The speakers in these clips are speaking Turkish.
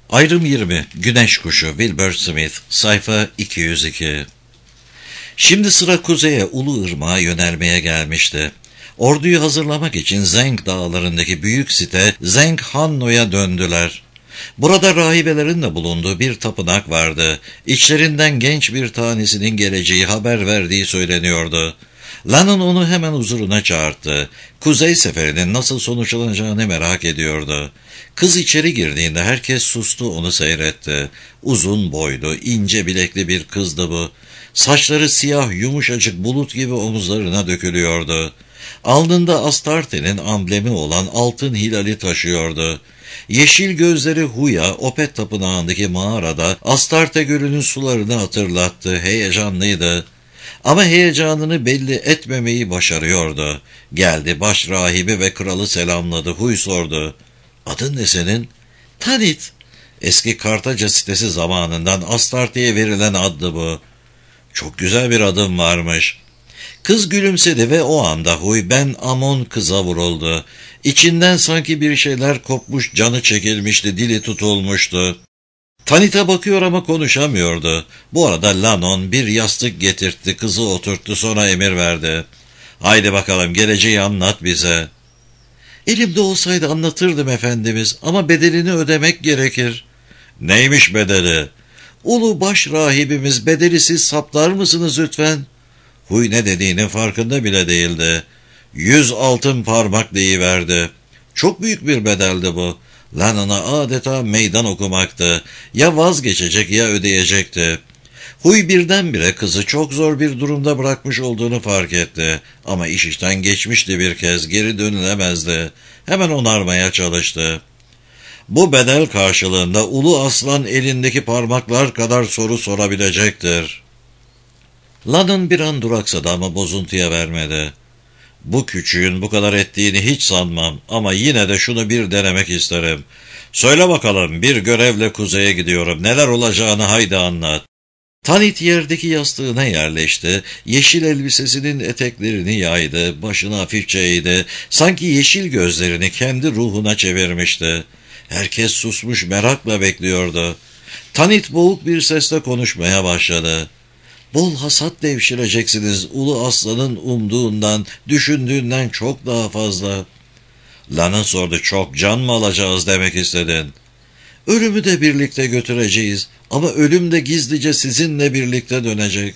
Ayrım 20. Güneş Kuşu Wilbur Smith. Sayfa 202. Şimdi sıra kuzeye Ulu Irmak'a yönelmeye gelmişti. Orduyu hazırlamak için Zeng dağlarındaki büyük site Zeng Hanno'ya döndüler. Burada rahibelerin de bulunduğu bir tapınak vardı. İçlerinden genç bir tanesinin geleceği haber verdiği söyleniyordu. Lannon onu hemen huzuruna çağırdı. Kuzey seferinin nasıl sonuçlanacağını merak ediyordu. Kız içeri girdiğinde herkes sustu, onu seyretti. Uzun boylu, ince bilekli bir kızdı bu. Saçları siyah, yumuşacık bulut gibi omuzlarına dökülüyordu. Alnında Astarte'nin amblemi olan altın hilali taşıyordu. Yeşil gözleri Huya, Opet tapınağındaki mağarada Astarte gölünün sularını hatırlattı, heyecanlıydı. Ama heyecanını belli etmemeyi başarıyordu. Geldi, baş rahibi ve kralı selamladı. Huy sordu. "Adın ne senin?" "Tanit." Eski Kartaca sitesi zamanından Astarte'ye verilen addı bu. "Çok güzel bir adım varmış." Kız gülümsedi ve o anda Huy ben Amon kıza vuruldu. İçinden sanki bir şeyler kopmuş, canı çekilmişti, dili tutulmuştu. Tanit'e bakıyor ama konuşamıyordu. Bu arada Lannon bir yastık getirtti, kızı oturttu, sonra emir verdi. "Haydi bakalım, geleceği anlat bize." "Elimde olsaydı anlatırdım efendimiz ama bedelini ödemek gerekir." "Neymiş bedeli?" "Ulu baş rahibimiz, bedeli siz saptar mısınız lütfen?" Huy ne dediğinin farkında bile değildi. 100 altın parmak deyiverdi. Çok büyük bir bedeldi bu. Lannon'a adeta meydan okumaktı. Ya vazgeçecek ya ödeyecekti. Huy birdenbire kızı çok zor bir durumda bırakmış olduğunu fark etti. Ama iş işten geçmişti bir kez, geri dönülemezdi. Hemen onarmaya çalıştı. Bu bedel karşılığında Ulu Aslan elindeki parmaklar kadar soru sorabilecektir. Lannon bir an duraksadı ama bozuntuya vermedi. "Bu küçüğün bu kadar ettiğini hiç sanmam ama yine de şunu bir denemek isterim. Söyle bakalım, bir görevle kuzeye gidiyorum. Neler olacağını haydi anlat." Tanit yerdeki yastığına yerleşti. Yeşil elbisesinin eteklerini yaydı, başını hafifçe eğdi. Sanki yeşil gözlerini kendi ruhuna çevirmişti. Herkes susmuş, merakla bekliyordu. Tanit boğuk bir sesle konuşmaya başladı. "Bol hasat devşireceksiniz, Ulu Aslan'ın umduğundan, düşündüğünden çok daha fazla." Lannon sordu. "Çok can mı alacağız demek istedin?" "Ölümü de birlikte götüreceğiz ama ölüm de gizlice sizinle birlikte dönecek."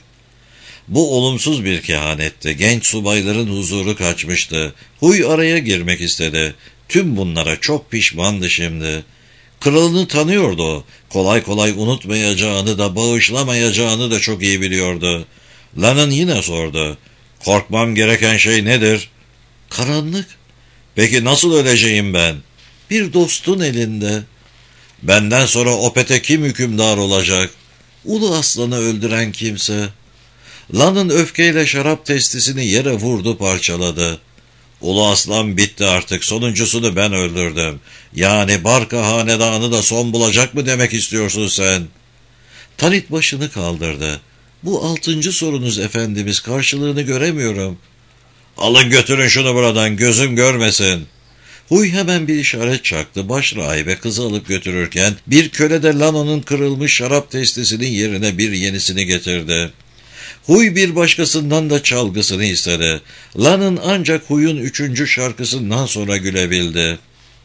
Bu olumsuz bir kehanetti. Genç subayların huzuru kaçmıştı. Huy araya girmek istedi. Tüm bunlara çok pişmandı şimdi. Kralını tanıyordu o. Kolay kolay unutmayacağını da bağışlamayacağını da çok iyi biliyordu. Lannon yine sordu. "Korkmam gereken şey nedir?" "Karanlık." "Peki nasıl öleceğim ben?" "Bir dostun elinde." "Benden sonra Opet'e kim hükümdar olacak?" "Ulu Aslan'ı öldüren kimse." Lannon öfkeyle şarap testisini yere vurdu, parçaladı. "Ulu Aslan bitti artık, sonuncusunu ben öldürdüm. Yani Barka hanedanı da son bulacak mı demek istiyorsun sen?" Tanit başını kaldırdı. "Bu 6. sorunuz efendimiz, karşılığını göremiyorum." "Alın götürün şunu buradan, gözüm görmesin." Huy hemen bir işaret çaktı. Baş rahibe kızı alıp götürürken bir köle de Lannon'un kırılmış şarap testisinin yerine bir yenisini getirdi. Huy bir başkasından da çalgısını istedi. Lannon ancak Huy'un 3. şarkısından sonra gülebildi.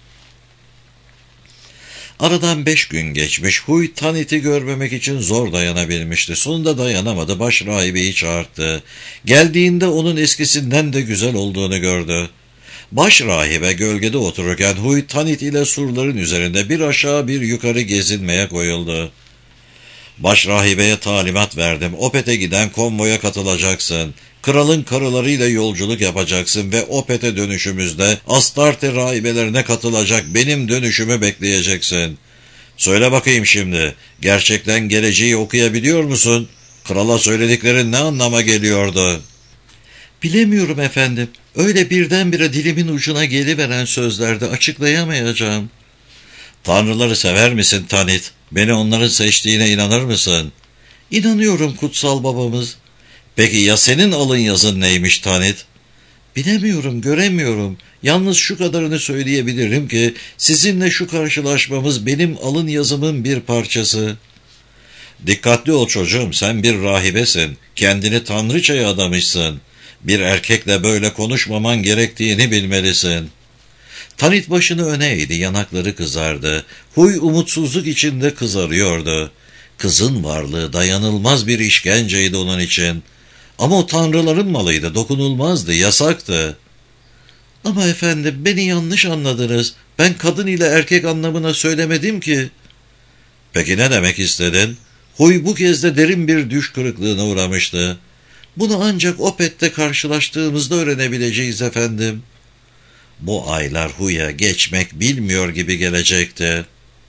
Aradan 5 gün geçmiş. Huy Tanit'i görmemek için zor dayanabilmişti. Sonunda dayanamadı. Baş rahibeyi çağırdı. Geldiğinde onun eskisinden de güzel olduğunu gördü. Baş rahibe gölgede otururken Huy Tanit ile surların üzerinde bir aşağı bir yukarı gezinmeye koyuldu. "Baş rahibeye talimat verdim. Opet'e giden konvoya katılacaksın. Kralın karılarıyla yolculuk yapacaksın ve Opet'e dönüşümüzde Astarte rahibelerine katılacak benim dönüşümü bekleyeceksin. Söyle bakayım şimdi, gerçekten geleceği okuyabiliyor musun? Krala söylediklerin ne anlama geliyordu?" "Bilemiyorum efendim. Öyle birdenbire dilimin ucuna geliveren sözlerde açıklayamayacağım." "Tanrıları sever misin Tanit? Beni onların seçtiğine inanır mısın?" "İnanıyorum kutsal babamız." "Peki ya senin alın yazın neymiş Tanit?" Bilemiyorum, göremiyorum. Yalnız şu kadarını söyleyebilirim ki sizinle şu karşılaşmamız benim alın yazımın bir parçası. Dikkatli ol çocuğum, sen bir rahibesin. Kendini tanrıçaya adamışsın. Bir erkekle böyle konuşmaman gerektiğini bilmelisin. Tanit başını öne eğdi, yanakları kızardı. Huy umutsuzluk içinde kızarıyordu. Kızın varlığı dayanılmaz bir işkenceydi onun için. Ama o tanrıların malıydı, dokunulmazdı, yasaktı. Ama efendim, beni yanlış anladınız. Ben kadın ile erkek anlamına söylemedim ki. Peki ne demek istedin? Huy bu kez de derin bir düş kırıklığına uğramıştı. Bunu ancak Opet'te karşılaştığımızda öğrenebileceğiz efendim. Bu aylar Huy'a geçmek bilmiyor gibi gelecekti.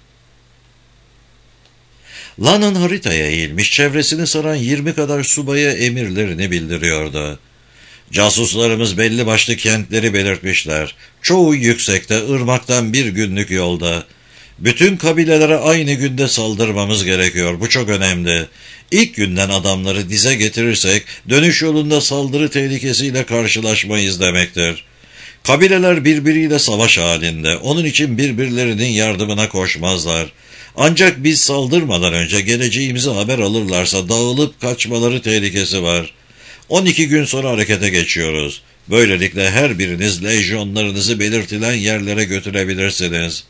Lan'ın haritaya eğilmiş, çevresini saran 20 kadar subaya emirlerini bildiriyordu. Casuslarımız belli başlı kentleri belirtmişler. Çoğu yüksekte, ırmaktan bir günlük yolda. Bütün kabilelere aynı günde saldırmamız gerekiyor. Bu çok önemli. İlk günden adamları dize getirirsek, dönüş yolunda saldırı tehlikesiyle karşılaşmayız demektir. Kabileler birbiriyle savaş halinde. Onun için birbirlerinin yardımına koşmazlar. Ancak biz saldırmadan önce geleceğimizi haber alırlarsa dağılıp kaçmaları tehlikesi var. 12 gün sonra harekete geçiyoruz. Böylelikle her biriniz lejyonlarınızı belirtilen yerlere götürebilirsiniz.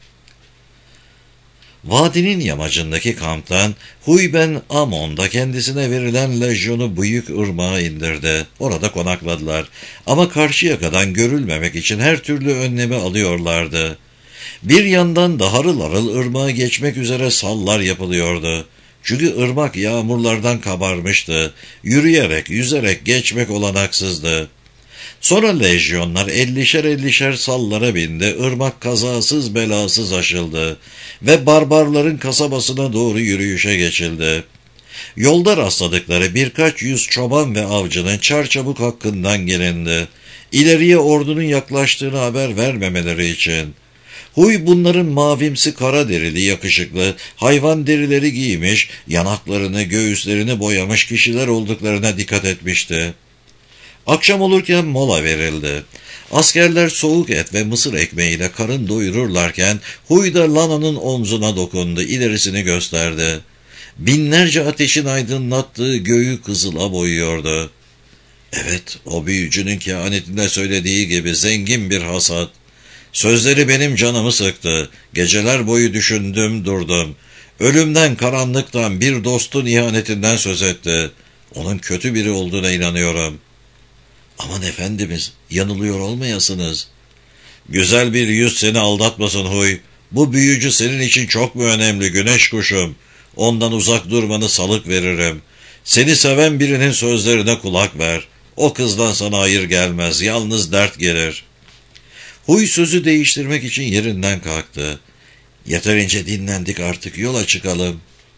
Vadinin yamacındaki kamptan Huy ben Amon'da kendisine verilen lejyonu büyük ırmağa indirdi. Orada konakladılar. Ama karşı yakadan görülmemek için her türlü önlemi alıyorlardı. Bir yandan da harıl harıl ırmağa geçmek üzere sallar yapılıyordu. Çünkü ırmak yağmurlardan kabarmıştı. Yürüyerek, yüzerek geçmek olanaksızdı. Sonra lejyonlar 50'şer sallara bindi, ırmak kazasız belasız aşıldı ve barbarların kasabasına doğru yürüyüşe geçildi. Yolda rastladıkları birkaç yüz çoban ve avcının çarçabuk hakkından gelindi. İleriye ordunun yaklaştığını haber vermemeleri için. Huy bunların mavimsi kara derili yakışıklı, hayvan derileri giymiş, yanaklarını göğüslerini boyamış kişiler olduklarına dikkat etmişti. Akşam olurken mola verildi. Askerler soğuk et ve mısır ekmeğiyle karın doyururlarken Huy da Lana'nın omzuna dokundu, ilerisini gösterdi. Binlerce ateşin aydınlattığı göğü kızıla boyuyordu. Evet, o büyücünün kehanetinde söylediği gibi zengin bir hasat. Sözleri benim canımı sıktı. Geceler boyu düşündüm, durdum. Ölümden, karanlıktan, bir dostun ihanetinden söz etti. Onun kötü biri olduğuna inanıyorum. Aman efendimiz, yanılıyor olmayasınız. Güzel bir yüz seni aldatmasın Huy. Bu büyücü senin için çok mu önemli güneş kuşum? Ondan uzak durmanı salık veririm. Seni seven birinin sözlerine kulak ver. O kızdan sana hayır gelmez, yalnız dert gelir. Huy sözü değiştirmek için yerinden kalktı. Yeterince dinlendik, artık yola çıkalım.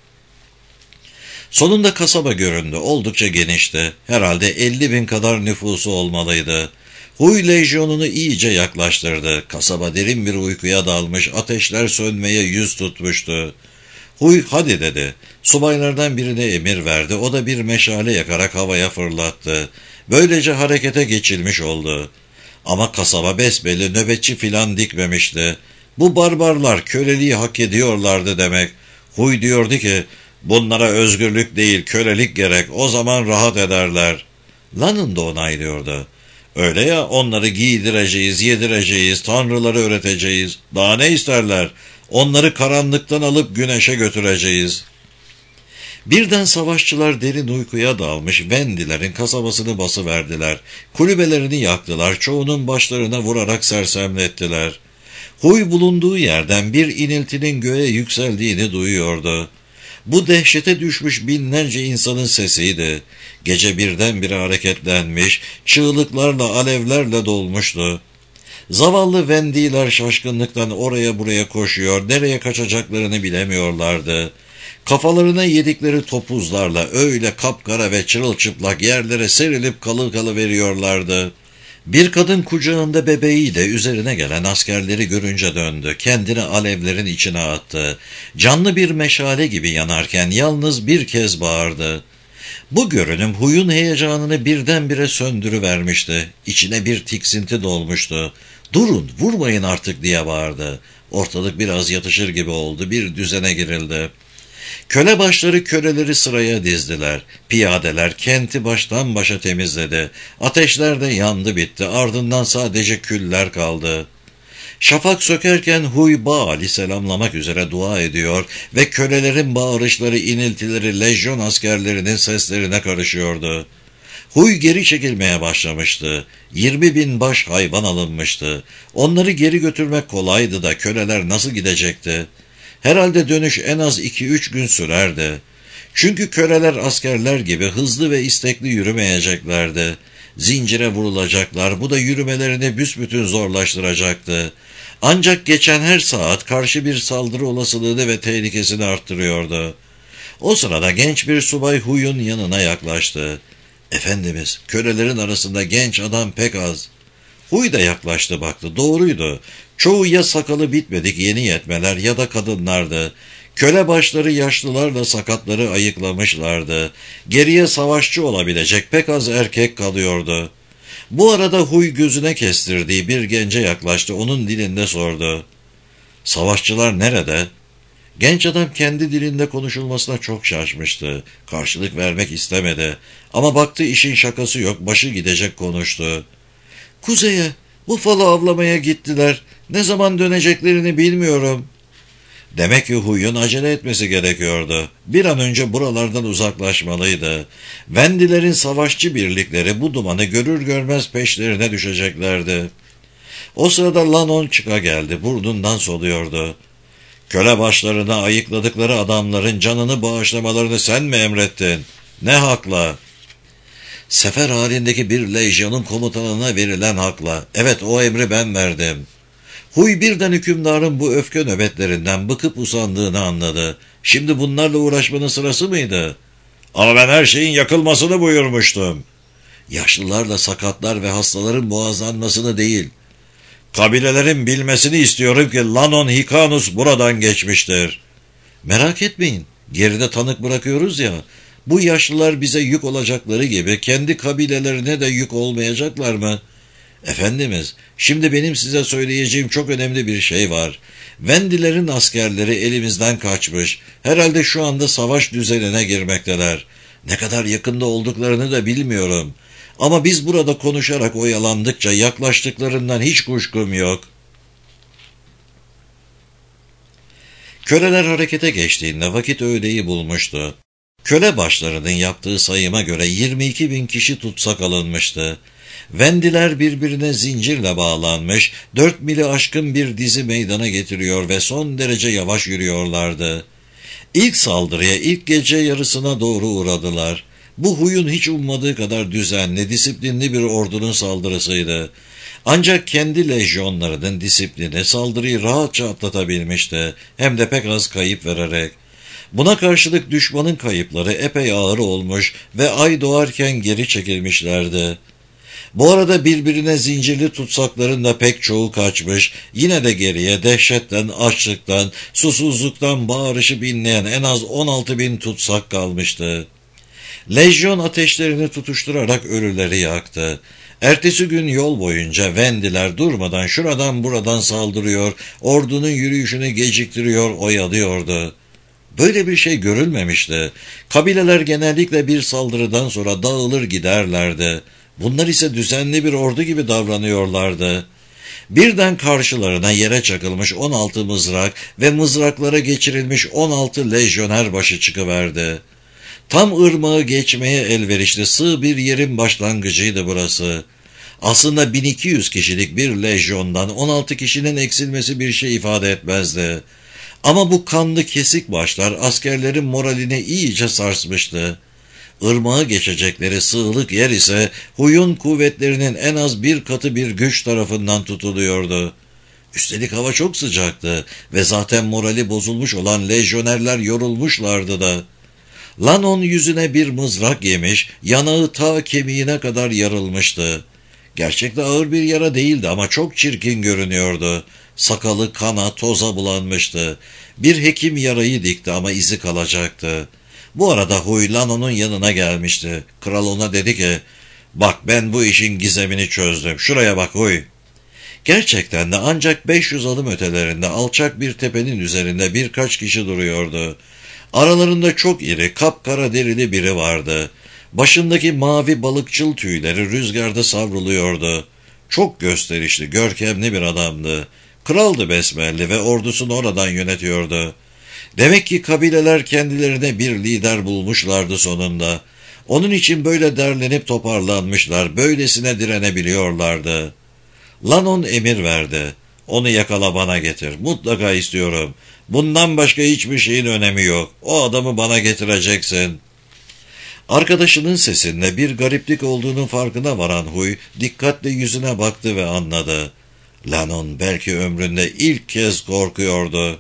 Sonunda kasaba göründü. Oldukça genişti. Herhalde 50.000 kadar nüfusu olmalıydı. Huy lejyonunu iyice yaklaştırdı. Kasaba derin bir uykuya dalmış, ateşler sönmeye yüz tutmuştu. Huy hadi dedi. Subaylardan birine emir verdi. O da bir meşale yakarak havaya fırlattı. Böylece harekete geçilmiş oldu. Ama kasaba besbelli nöbetçi filan dikmemişti. Bu barbarlar köleliği hak ediyorlardı demek. Huy diyordu ki, bunlara özgürlük değil kölelik gerek, o zaman rahat ederler. Lan'ın da onaylıyordu. Öyle ya, onları giydireceğiz, yedireceğiz, tanrıları öğreteceğiz. Daha ne isterler? Onları karanlıktan alıp güneşe götüreceğiz. Birden savaşçılar derin uykuya dalmış Vendilerin kasabasını basıverdiler. Kulübelerini yaktılar, çoğunun başlarına vurarak sersemlettiler. Huy bulunduğu yerden bir iniltinin göğe yükseldiğini duyuyordu. Bu dehşete düşmüş binlerce insanın sesiydi. Gece birdenbire hareketlenmiş, çığlıklarla, alevlerle dolmuştu. Zavallı Vendiler şaşkınlıktan oraya buraya koşuyor, nereye kaçacaklarını bilemiyorlardı. Kafalarına yedikleri topuzlarla öyle kapkara ve çırılçıplak yerlere serilip kalı veriyorlardı. Bir kadın kucağında bebeğiyle üzerine gelen askerleri görünce döndü. Kendini alevlerin içine attı. Canlı bir meşale gibi yanarken yalnız bir kez bağırdı. Bu görünüm Huy'un heyecanını birdenbire söndürüvermişti. İçine bir tiksinti dolmuştu. "Durun, vurmayın artık!" diye bağırdı. Ortalık biraz yatışır gibi oldu, bir düzene girildi. Köle başları köleleri sıraya dizdiler. Piyadeler kenti baştan başa temizledi. Ateşler de yandı bitti, ardından sadece küller kaldı. Şafak sökerken Huy Baal'i selamlamak üzere dua ediyor ve kölelerin bağırışları, iniltileri lejyon askerlerinin seslerine karışıyordu. Huy geri çekilmeye başlamıştı. 20.000 baş hayvan alınmıştı. Onları geri götürmek kolaydı da köleler nasıl gidecekti? Herhalde dönüş en az 2-3 gün sürerdi. Çünkü köleler askerler gibi hızlı ve istekli yürümeyeceklerdi. Zincire vurulacaklar, bu da yürümelerini büsbütün zorlaştıracaktı. Ancak geçen her saat karşı bir saldırı olasılığını ve tehlikesini arttırıyordu. O sırada genç bir subay Huy'un yanına yaklaştı. "Efendimiz, kölelerin arasında genç adam pek az." Huy da yaklaştı, baktı. Doğruydu. Çoğu ya sakalı bitmedik yeni yetmeler ya da kadınlardı. Köle başları yaşlılarla sakatları ayıklamışlardı. Geriye savaşçı olabilecek pek az erkek kalıyordu. Bu arada Huy gözüne kestirdiği bir gence yaklaştı. Onun dilinde sordu. "Savaşçılar nerede?" Genç adam kendi dilinde konuşulmasına çok şaşmıştı. Karşılık vermek istemedi. Ama baktı işin şakası yok, başı gidecek konuştu. "Kuzeye, bufalo avlamaya gittiler. Ne zaman döneceklerini bilmiyorum." Demek ki Huy'un acele etmesi gerekiyordu. Bir an önce buralardan uzaklaşmalıydı. Vendilerin savaşçı birlikleri bu dumanı görür görmez peşlerine düşeceklerdi. O sırada Lanon çıka geldi, burnundan soluyordu. "Köle başlarına ayıkladıkları adamların canını bağışlamalarını sen mi emrettin? Ne hakla?" "Sefer halindeki bir lejyonun komutanına verilen hakla. Evet, o emri ben verdim." Huy birden hükümdarın bu öfke nöbetlerinden bıkıp usandığını anladı. Şimdi bunlarla uğraşmanın sırası mıydı? "Ama ben her şeyin yakılmasını buyurmuştum." "Yaşlılarla sakatlar ve hastaların boğazlanmasını değil. Kabilelerin bilmesini istiyorum ki Lanon Hikanus buradan geçmiştir." "Merak etmeyin, geride tanık bırakıyoruz ya. Bu yaşlılar bize yük olacakları gibi kendi kabilelerine de yük olmayacaklar mı?" "Efendimiz, şimdi benim size söyleyeceğim çok önemli bir şey var. Vendilerin askerleri elimizden kaçmış. Herhalde şu anda savaş düzenine girmekteler. Ne kadar yakında olduklarını da bilmiyorum. Ama biz burada konuşarak oyalandıkça yaklaştıklarından hiç kuşkum yok." Köleler harekete geçtiğinde vakit öğleyi bulmuştu. Köle başlarının yaptığı sayıma göre 22.000 kişi tutsak alınmıştı. Vendiler birbirine zincirle bağlanmış, 4 mili aşkın bir dizi meydana getiriyor ve son derece yavaş yürüyorlardı. İlk saldırıya ilk gece yarısına doğru uğradılar. Bu Huy'un hiç ummadığı kadar düzenli, disiplinli bir ordunun saldırısıydı. Ancak kendi lejyonlarının disiplini saldırıyı rahatça atlatabilmişti, hem de pek az kayıp vererek. Buna karşılık düşmanın kayıpları epey ağır olmuş ve ay doğarken geri çekilmişlerdi. Bu arada birbirine zincirli tutsakların da pek çoğu kaçmış, yine de geriye dehşetten, açlıktan, susuzluktan bağırışıp inleyen en az 16.000 tutsak kalmıştı. Lejyon ateşlerini tutuşturarak ölüleri yaktı. Ertesi gün yol boyunca Vendiler durmadan şuradan buradan saldırıyor, ordunun yürüyüşünü geciktiriyor, oyalıyordu. Böyle bir şey görülmemişti. Kabileler genellikle bir saldırıdan sonra dağılır giderlerdi. Bunlar ise düzenli bir ordu gibi davranıyorlardı. Birden karşılarına yere çakılmış 16 mızrak ve mızraklara geçirilmiş 16 lejyoner başı çıkıverdi. Tam ırmağı geçmeye elverişli sığ bir yerin başlangıcıydı burası. Aslında 1200 kişilik bir lejyondan 16 kişinin eksilmesi bir şey ifade etmezdi. Ama bu kanlı kesik başlar askerlerin moralini iyice sarsmıştı. Irmağı geçecekleri sığlık yer ise Huy'un kuvvetlerinin en az bir katı bir güç tarafından tutuluyordu. Üstelik hava çok sıcaktı ve zaten morali bozulmuş olan lejyonerler yorulmuşlardı da. Lanon yüzüne bir mızrak yemiş, yanağı ta kemiğine kadar yarılmıştı. Gerçekte ağır bir yara değildi ama çok çirkin görünüyordu. Sakalı kana, toza bulanmıştı. Bir hekim yarayı dikti ama izi kalacaktı. Bu arada Huy Lano'nun yanına gelmişti. Kral ona dedi ki, "Bak ben bu işin gizemini çözdüm. Şuraya bak Huy." Gerçekten de ancak 500 adım ötelerinde alçak bir tepenin üzerinde birkaç kişi duruyordu. Aralarında çok iri, kapkara derili biri vardı. Başındaki mavi balıkçıl tüyleri rüzgarda savruluyordu. Çok gösterişli, görkemli bir adamdı. Kraldı besbelli ve ordusunu oradan yönetiyordu. Demek ki kabileler kendilerine bir lider bulmuşlardı sonunda. Onun için böyle derlenip toparlanmışlar, böylesine direnebiliyorlardı. Lanon emir verdi. "Onu yakala bana getir. Mutlaka istiyorum. Bundan başka hiçbir şeyin önemi yok. O adamı bana getireceksin." Arkadaşının sesinde bir gariplik olduğunun farkına varan Huy, dikkatle yüzüne baktı ve anladı. Lanon belki ömründe ilk kez korkuyordu.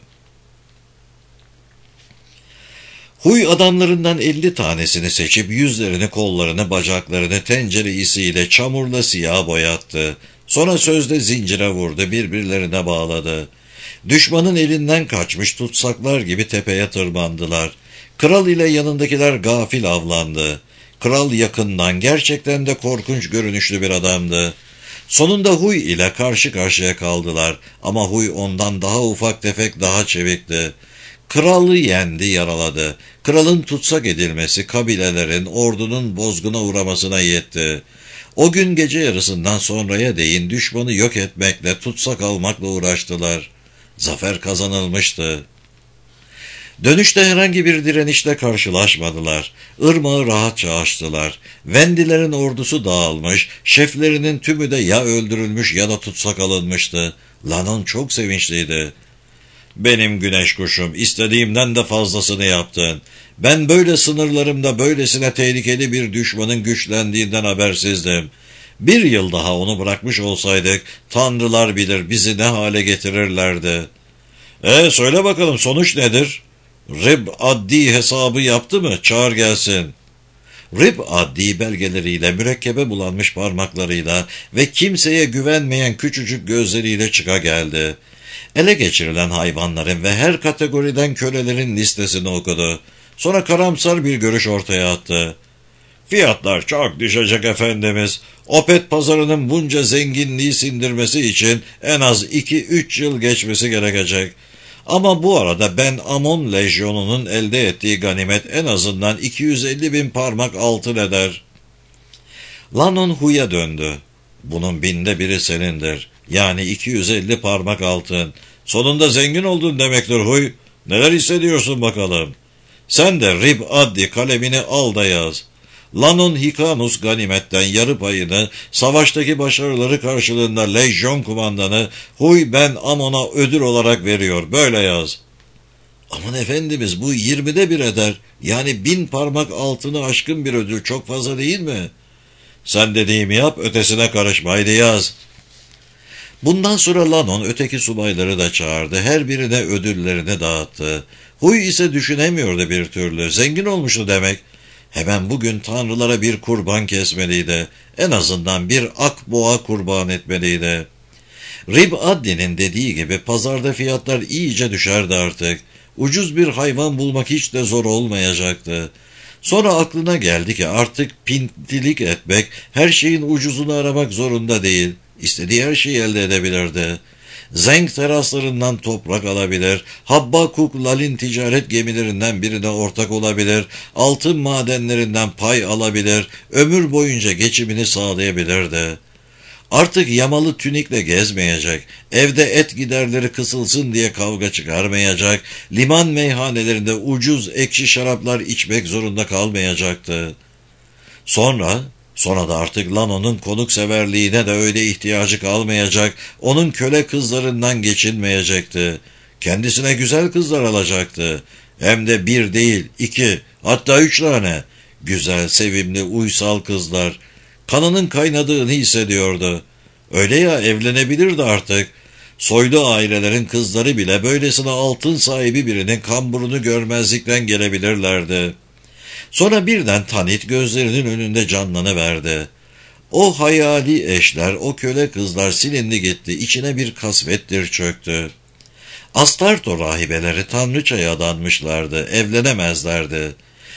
Huy adamlarından 50 tanesini seçip yüzlerini, kollarını, bacaklarını tencere isiyle çamurla siyah boyattı. Sonra sözde zincire vurdu, birbirlerine bağladı. Düşmanın elinden kaçmış tutsaklar gibi tepeye tırmandılar. Kral ile yanındakiler gafil avlandı. Kral yakından, gerçekten de korkunç görünüşlü bir adamdı. Sonunda Huy ile karşı karşıya kaldılar ama Huy ondan daha ufak tefek, daha çevikti. Kralı yendi, yaraladı. Kralın tutsak edilmesi kabilelerin, ordunun bozguna uğramasına yetti. O gün gece yarısından sonraya değin düşmanı yok etmekle, tutsak almakla uğraştılar. Zafer kazanılmıştı. Dönüşte herhangi bir direnişle karşılaşmadılar. Irmağı rahatça aştılar. Vendilerin ordusu dağılmış, şeflerinin tümü de ya öldürülmüş ya da tutsak alınmıştı. Lanon çok sevinçliydi. "Benim güneş kuşum, istediğimden de fazlasını yaptın. Ben böyle sınırlarımda böylesine tehlikeli bir düşmanın güçlendiğinden habersizdim. Bir yıl daha onu bırakmış olsaydık, tanrılar bilir bizi ne hale getirirlerdi." Söyle bakalım, sonuç nedir?" "Rib addi hesabı yaptı mı? Çağır gelsin." Rib addi belgeleriyle, mürekkebe bulanmış parmaklarıyla ve kimseye güvenmeyen küçücük gözleriyle çıka geldi. Ele geçirilen hayvanların ve her kategoriden kölelerin listesini okudu. Sonra karamsar bir görüş ortaya attı. "Fiyatlar çok düşecek efendimiz. Opet pazarının bunca zenginliği sindirmesi için en az 2-3 yıl geçmesi gerekecek. Ama bu arada ben Amon lejyonunun elde ettiği ganimet en azından 250.000 parmak altın eder." Lanon Huy'a döndü. "Bunun 1/1000'i senindir. Yani 250 parmak altın. Sonunda zengin oldun demektir Huy. Neler hissediyorsun bakalım?" "Sen de Rib addi kalemini al da yaz. Lanon Hikanus ganimetten yarı payını, savaştaki başarıları karşılığında lejyon kumandanı Huy ben Amon'a ödül olarak veriyor. Böyle yaz." "Aman efendimiz, bu 20'de 1 eder. Yani 1000 parmak altını aşkın bir ödül, çok fazla değil mi?" "Sen dediğimi yap, ötesine karışma, haydi yaz." Bundan sonra Lanon öteki subayları da çağırdı. Her birine ödüllerini dağıttı. Huy ise düşünemiyordu bir türlü. Zengin olmuştu demek. Hemen bugün tanrılara bir kurban kesmeliydi. En azından bir akboğa kurban etmeliydi. Rib Addi'nin dediği gibi pazarda fiyatlar iyice düşerdi artık. Ucuz bir hayvan bulmak hiç de zor olmayacaktı. Sonra aklına geldi ki artık pintilik etmek, her şeyin ucuzunu aramak zorunda değil. İstediği her şeyi elde edebilirdi. Zeng teraslarından toprak alabilir, Habbakuk Lal'in ticaret gemilerinden birine ortak olabilir, altın madenlerinden pay alabilir, ömür boyunca geçimini sağlayabilirdi. Artık yamalı tünikle gezmeyecek, evde et giderleri kısılsın diye kavga çıkarmayacak, liman meyhanelerinde ucuz ekşi şaraplar içmek zorunda kalmayacaktı. Sonra da artık Lano'nun konukseverliğine de öyle ihtiyacı kalmayacak, onun köle kızlarından geçinmeyecekti. Kendisine güzel kızlar alacaktı. Hem de 1 değil, 2, hatta 3 tane. Güzel, sevimli, uysal kızlar. Kanının kaynadığını hissediyordu. Öyle ya, evlenebilirdi artık. Soylu ailelerin kızları bile böylesine altın sahibi birinin kamburunu görmezlikten gelebilirlerdi. Sonra birden Tanit gözlerinin önünde canlanıverdi. O hayali eşler, o köle kızlar silindi gitti, içine bir kasvettir çöktü. Astarto rahibeleri tanrıçaya adanmışlardı, evlenemezlerdi.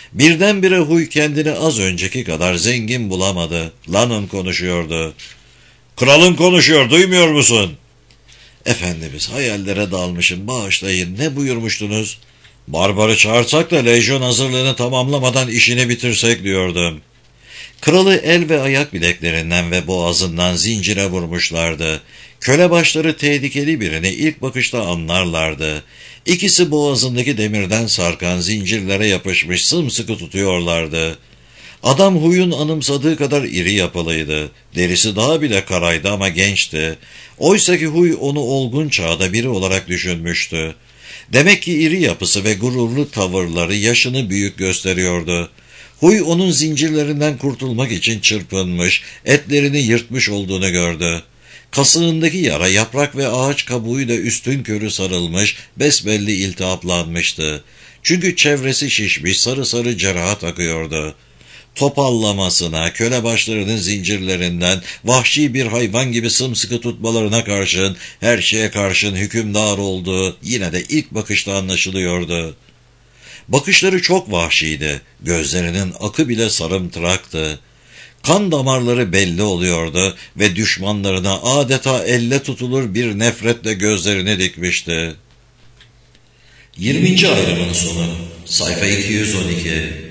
Birdenbire Huy kendini az önceki kadar zengin bulamadı. Lannon konuşuyordu. "Kralın konuşuyor, duymuyor musun?" "Efendimiz, hayallere dalmışım, bağışlayın, ne buyurmuştunuz?" "Barbarı çağırsak da lejyon hazırlığını tamamlamadan işini bitirsek diyordum." Kralı el ve ayak bileklerinden ve boğazından zincire vurmuşlardı. Kölebaşları tehlikeli birini ilk bakışta anlarlardı. İkisi boğazındaki demirden sarkan zincirlere yapışmış sımsıkı tutuyorlardı. Adam Huy'un anımsadığı kadar iri yapılıydı. Derisi daha bile karaydı ama gençti. Oysaki Huy onu olgun çağda biri olarak düşünmüştü. Demek ki iri yapısı ve gururlu tavırları yaşını büyük gösteriyordu. Huy onun zincirlerinden kurtulmak için çırpınmış, etlerini yırtmış olduğunu gördü. Kasığındaki yara yaprak ve ağaç kabuğuyla üstünkörü sarılmış, besbelli iltihaplanmıştı. Çünkü çevresi şişmiş, sarı sarı cerahat akıyordu. Topallamasına, kölebaşlarının zincirlerinden, vahşi bir hayvan gibi sımsıkı tutmalarına karşın, her şeye karşın hükümdar olduğu yine de ilk bakışta anlaşılıyordu. Bakışları çok vahşiydi, gözlerinin akı bile sarımtıraktı. Kan damarları belli oluyordu ve düşmanlarına adeta elle tutulur bir nefretle gözlerini dikmişti. 20. ayrımın sonu, sayfa 212.